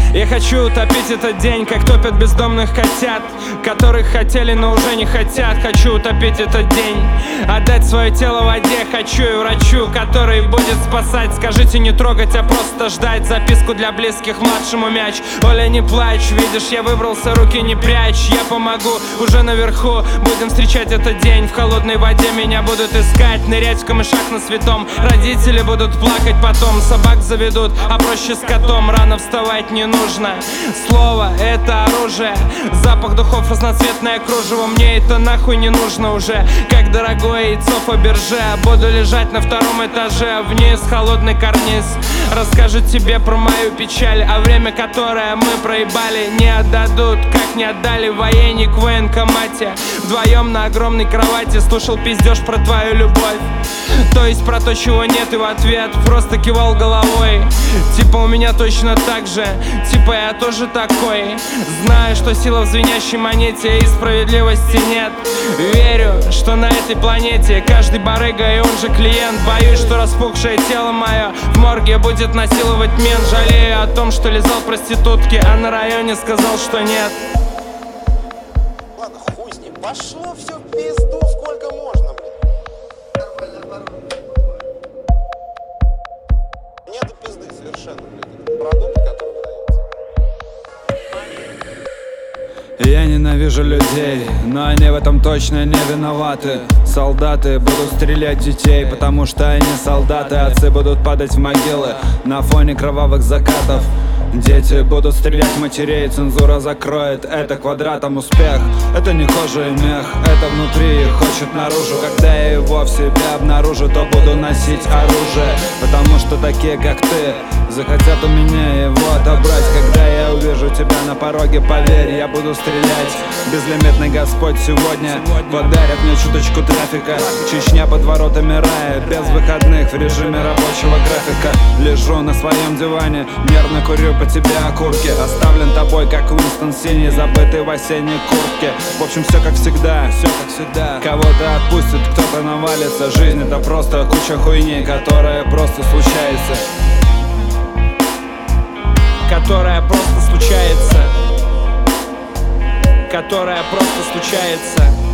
Я хочу утопить этот день, как топят бездомных котят, которых хотели, но уже не хотят. Хочу утопить этот день, отдать свое тело в воде. Хочу и врачу, который будет спасать. Скажите не трогать, а просто ждать. Записку для близких младшему мяч. Оля, не плачь, видишь, я выбрался, руки не прячь. Я помогу, уже наверху будем встречать этот день. В холодной воде меня будут искать, нырять в камышах на святом. Родители будут плакать потом, собак заведут, а проще с котом. Рано вставать не нужно, слово — это оружие. Запах духов, разноцветное кружево. Мне это нахуй не нужно уже, как дорогое яйцо Фаберже. Буду лежать на втором этаже, вниз холодный карниз. Расскажет тебе про мою печаль, а время, которое мы проебали, не отдадут, как не отдали военник в военкомате. Вдвоем на огромной кровати слушал пиздеж про твою любовь, то есть про то, чего нет, и в ответ просто кивал головой. Типа у меня точно так же, типа я тоже такой. Знаю, что сила в звенящей монете и справедливости нет. Верю, что на этой планете каждый барыга и он же клиент. Боюсь, что распухшее тело мое в морге будет насиловать мент. Жалею о том, что лизал проститутки, а на районе сказал, что нет. Ладно, хуй с ним, пошло все в пизду, сколько можно, блин. Нету пизды совершенно, блин. Продукты, которые выдаются. Я ненавижу людей, но они в этом точно не виноваты. Солдаты будут стрелять в детей, потому что они солдаты. Отцы будут падать в могилы на фоне кровавых закатов. Дети будут стрелять в матерей, цензура закроет это квадратом. Успех — это не кожа и мех, это внутри и хочет наружу. Когда я его в себе обнаружу, то буду носить оружие, потому что такие, как ты, захотят у меня его отобрать. Когда я увижу тебя на пороге, поверь, я буду стрелять. Безлимитный Господь сегодня подарит мне чуточку трафика. Чечня под воротами рая, без выходных в режиме рабочего графика. Лежу на своем диване, нервно курю по тебе окурки. Оставлен тобой, как Уинстон синий, забытый в осенней куртке. В общем, все как всегда, все как всегда. Кого-то отпустит, кто-то навалится. Жизнь — это просто куча хуйни, которая просто случается. Которая просто случается. Которая просто случается.